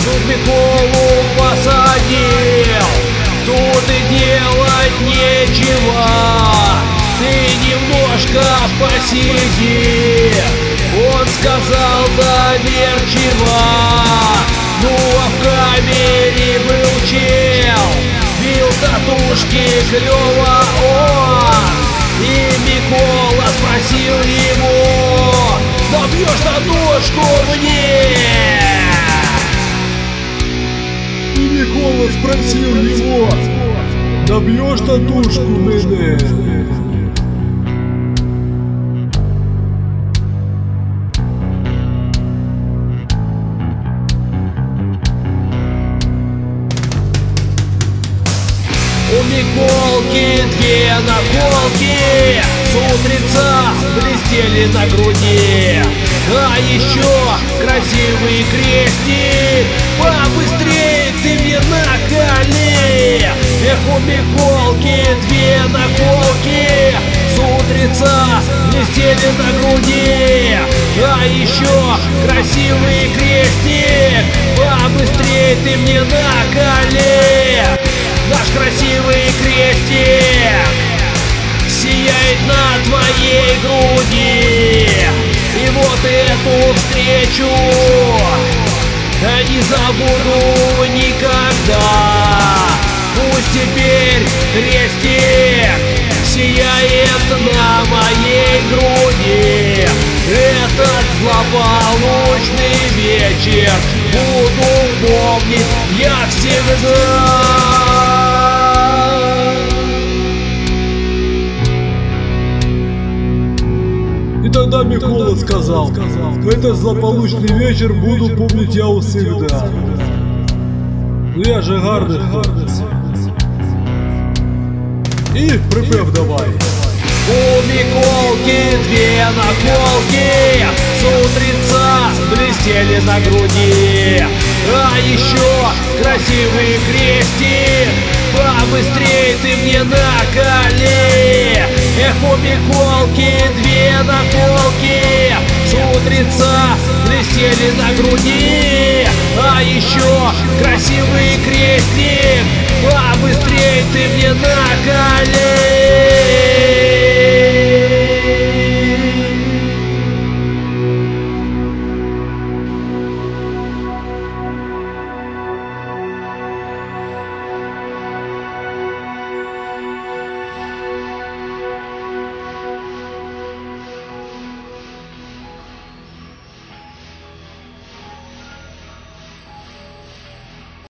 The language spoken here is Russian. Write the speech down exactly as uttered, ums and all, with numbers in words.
Тут Миколу посадил, тут и делать нечего. Ты немножко посиди, он сказал доверчиво. Ну а в камере был чел, бил татушки клёво он. И Микола спросил его: добьешь татушку мне? И Микола спросил его: добьешь татушку мне? У Миколки две наколки, с утреца блестели на груди. А еще красивый крестик, побыстрее ты мне наколи. Эх, у Миколки две наколки, с утреца блестели на груди. А еще красивый крестик, побыстрее ты мне наколи. Наш красивый крестик сияет на твоей груди. И вот эту встречу я не забуду никогда. Пусть теперь крестик сияет на моей груди. Этот злополучный вечер буду помнить я всегда. И тогда Микола сказал: этот злополучный вечер буду помнить я всегда. Ну я же гарний хлопець. И припев давай. У Миколки две наколки, с утреца блестели на груди. А еще красивый крестик, побыстрее ты мне наколи. Эх, у Миколки две наколки, с утреца блестели на груди. А еще красивый крестик, побыстрее ты мне наколи.